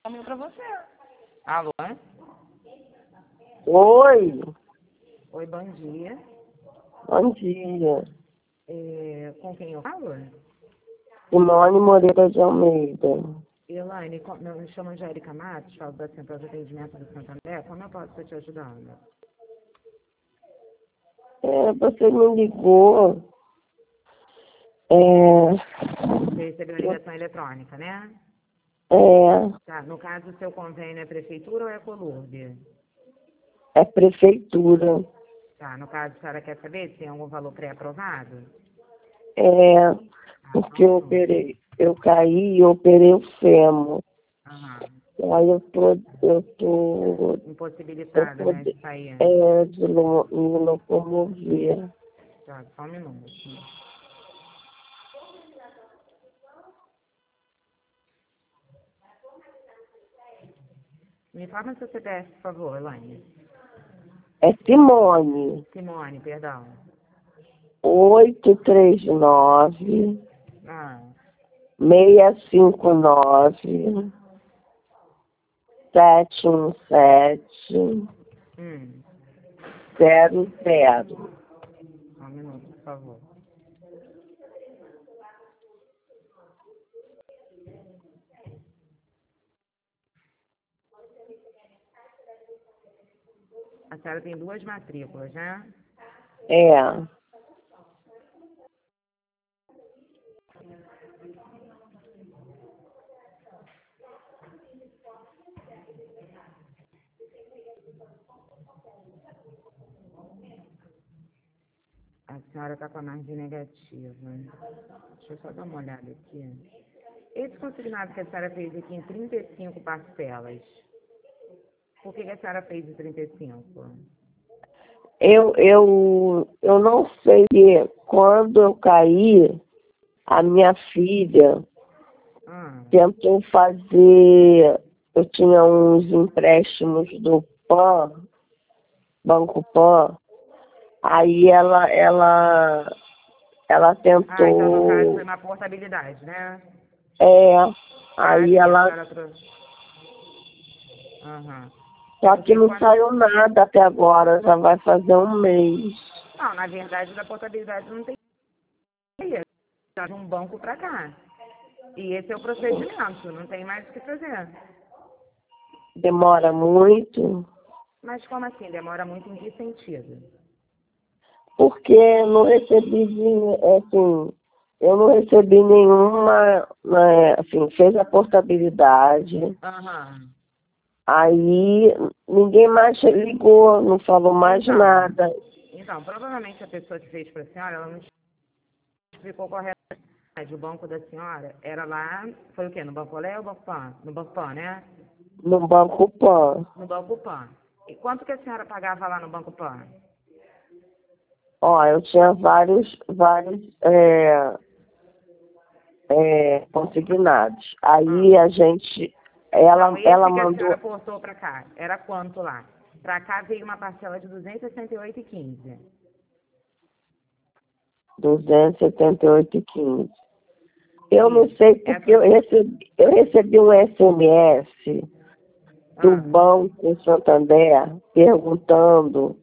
caminho para você. Alô? Oi, Oi, bom dia. bom dia. Com quem eu falo? Simone Moreira de Almeida. Elaine, me chamo Angélica Matos, falo da Central de Atendimento do Santander. Como eu posso estar te ajudando? Você me ligou. Você recebeu a ligação eletrônica, né? Tá, no caso, o seu convênio é prefeitura ou é Colurbe? É prefeitura. Tá, no caso, a senhora quer saber se tem algum valor pré-aprovado? Porque eu caí e operei o fêmur. Aham. Aí eu tô Impossibilitada, né, de sair. me locomover. Tá, só um minuto. Me informa seu CPF, por favor, Elaine. É Simone, Simone, perdão. 839 Ah, 659 717 00. só um minuto, por favor. A senhora tem duas matrículas, né? A senhora está com a margem negativa. Deixa eu só dar uma olhada aqui. Esse consignado que a senhora fez aqui em 35 parcelas, por que a senhora fez em 35? Eu não sei que quando eu caí, a minha filha tentou fazer. Eu tinha uns empréstimos do Banco Pan, aí ela tentou. Então no caso foi uma portabilidade, né? Aí ela. Só que não saiu nada até agora, já vai fazer um mês. Não, na verdade, da portabilidade não tem de um banco para cá. E esse é o procedimento, não tem mais o que fazer. Demora muito? Mas como assim? Demora muito em que sentido? Porque não recebi, assim, eu não recebi nenhuma, né, assim, fez a portabilidade. Aí ninguém mais ligou, não falou mais nada. Então, provavelmente a pessoa que fez para a senhora, ela não explicou corretamente. O banco da senhora era lá, foi o quê? No Banco Olé ou Banco Pan? No Banco Pan, né? No Banco Pan. No Banco Pan. E quanto que a senhora pagava lá no Banco Pan? Eu tinha vários consignados. Aí a gente, ela que a mandou. senhora portou para cá, era quanto lá? Para cá veio uma parcela de 268,15. 278,15. Eu não sei porque eu recebi um SMS do Banco Santander perguntando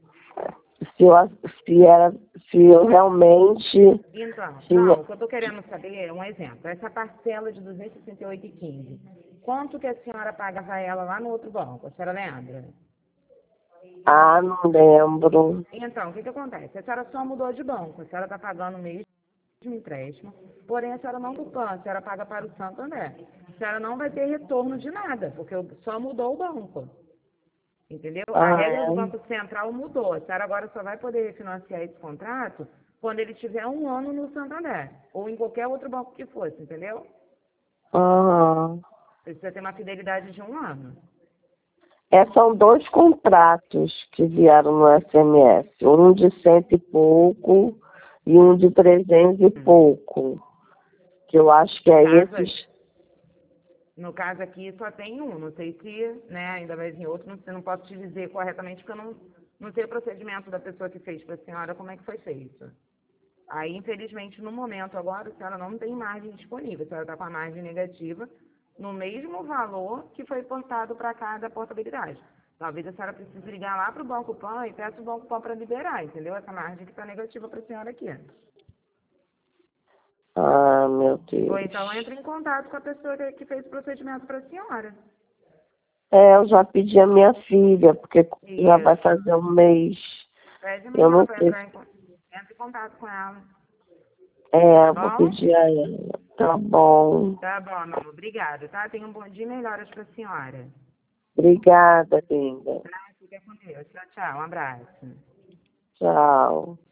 se eu realmente. Então, não, o que eu estou querendo saber é um exemplo. Essa parcela de 268,15, quanto que a senhora pagava ela lá no outro banco? A senhora lembra? Não lembro. Então, o que acontece? A senhora só mudou de banco, a senhora está pagando o mesmo empréstimo, porém a senhora não culpa, a senhora paga para o Santander. A senhora não vai ter retorno de nada, porque só mudou o banco. Entendeu? A regra do Banco Central mudou. A senhora agora só vai poder financiar esse contrato quando ele tiver 1 ano no Santander, ou em qualquer outro banco que fosse, entendeu? Precisa ter uma fidelidade de 1 ano. São 2 contratos que vieram no SMS. Um de 100 e pouco e um de 300 e pouco. Que eu acho que é esses. No caso aqui só tem um. Não sei se, né, ainda vai vir outro. Não posso te dizer corretamente porque eu não sei o procedimento da pessoa que fez para a senhora, como é que foi feito. Aí, infelizmente, no momento agora, a senhora não tem margem disponível. A senhora está com a margem negativa, no mesmo valor que foi portado para cá da portabilidade. Talvez a senhora precise ligar lá para o Banco Pan e peça o Banco Pan para liberar, entendeu? Essa margem que está negativa para a senhora aqui. Ah, meu Ou Deus. então entre em contato com a pessoa que fez o procedimento para a senhora. Eu já pedi a minha filha, porque já vai Isso. fazer um mês. Pede Eu mesmo não para sei. entre em contato com ela. Tá Vou bom? pedir a ela. Tá bom. Tá bom, meu amor. Obrigada, tá? Tenha um bom dia e melhoras para a senhora. Obrigada, linda. Tá? Fica com Deus. Tchau, tchau. Um abraço. Tchau.